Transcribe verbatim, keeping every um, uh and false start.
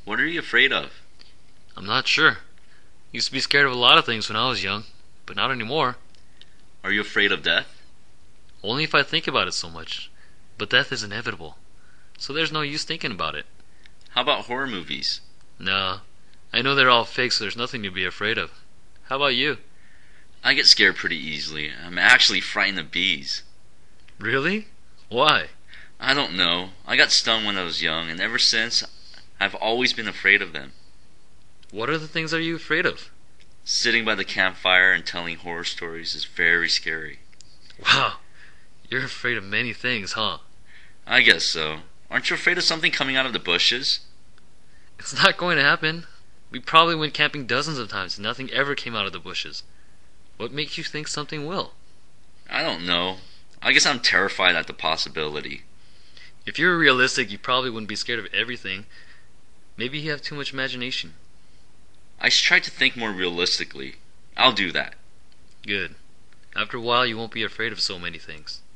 What are you afraid of? I'm not sure. Used to be scared of a lot of things when I was young, but not anymore. Are you afraid of death? Only if I think about it so much. But death is inevitable, so there's no use thinking about it. How about horror movies? No, I know they're all fake, so there's nothing to be afraid of. How about you? I get scared pretty easily. I'm actually frightened of bees. Really? Why? I don't know. I got stung when I was young, and ever since, I've always been afraid of them. What are the things are you afraid of? Sitting by the campfire and telling horror stories is very scary. Wow, you're afraid of many things, huh? I guess so. Aren't you afraid of something coming out of the bushes? It's not going to happen. We probably went camping dozens of times and nothing ever came out of the bushes. What makes you think something will? I don't know. I guess I'm terrified at the possibility. If you were realistic, you probably wouldn't be scared of everything. Maybe you have too much imagination. I should try to think more realistically. I'll do that. Good. After a while, you won't be afraid of so many things.